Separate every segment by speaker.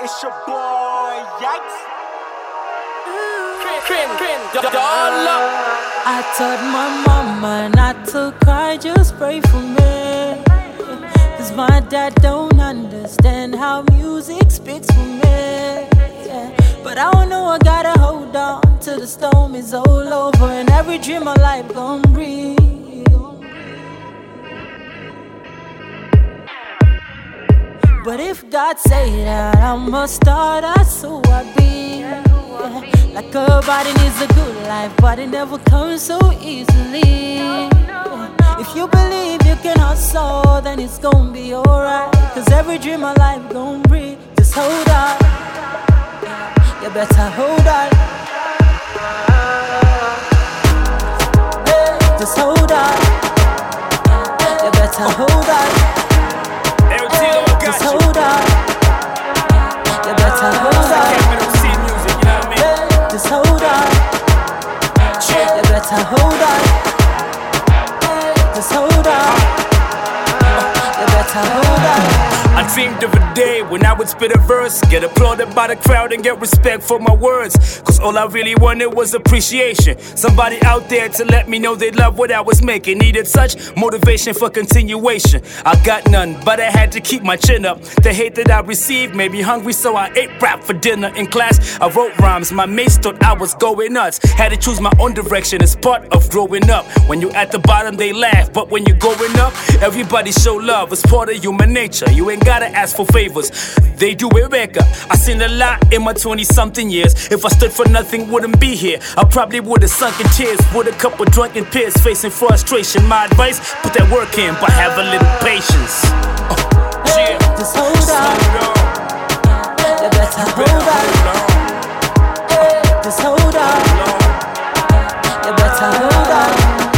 Speaker 1: It's your boy, Yikes.
Speaker 2: I told my mama not to cry, just pray for me. Cause my dad don't understand how music speaks for me. But I don't know, I gotta hold on till the storm is all over and every dream of life gon' breathe. But if God say that I'm a star, that's who I be. Like a body needs a good life, but it never comes so easily. If you believe you can hustle, then it's gon' be alright. Cause every dream of life gon' breathe. Just hold on. You better hold on. Just hold on. You better hold on. Just hold on. You better hold on. Just hold on. You better hold on. Just hold on. You better hold on.
Speaker 3: I dreamed of a day when I would spit a verse, get applauded by the crowd and get respect for my words. Cause all I really wanted was appreciation. Somebody out there to let me know they love what I was making. Needed such motivation for continuation. I got none, but I had to keep my chin up. The hate that I received made me hungry, so I ate rap for dinner. In class, I wrote rhymes, my mates thought I was going nuts. Had to choose my own direction, it's part of growing up. When you're at the bottom, they laugh, but when you're going up, everybody show love, it's part of human nature. You ain't gotta ask for favors, they do it better. I seen a lot in my 20-something years. If I stood for nothing, wouldn't be here. I probably would've sunk in tears with a couple drunken peers facing frustration. My advice, put that work in, but have a little patience.
Speaker 2: Yeah. Just hold on. You better hold on. Just hold on. You better hold on.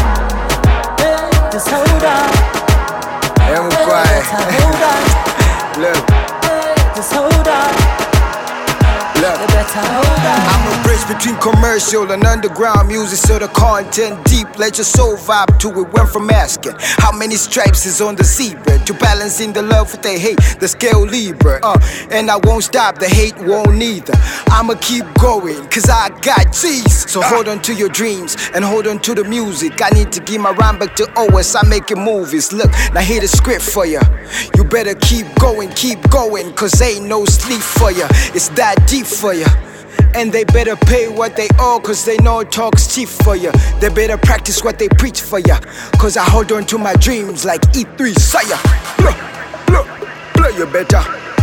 Speaker 2: Just hold on.
Speaker 4: I'm quiet.
Speaker 2: Hold on.
Speaker 4: Look.
Speaker 2: Just hold on.
Speaker 4: Look.
Speaker 2: You better hold on.
Speaker 4: I'm a bridge between commercial and underground music, so the content deep. Let your soul vibe to it. Went from asking how many stripes is on the zebra to balancing the love with the hate, the scale Libra. And I won't stop, the hate won't either. I'ma keep going, cause I got G's. So hold on to your dreams and hold on to the music. I need to give my rhyme back to OS, I'm making movies. Look, now here's the script for ya. You better keep going, cause ain't no sleep for ya. It's that deep for ya. And they better pay what they owe, cause they know talk's cheap for ya. They better practice what they preach for ya, cause I hold on to my dreams like E3 Saya. Look, you better.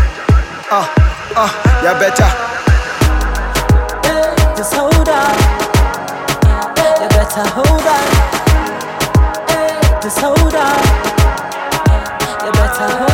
Speaker 4: You better.
Speaker 2: Just hold on. You better hold on. Just hold on. You better hold on.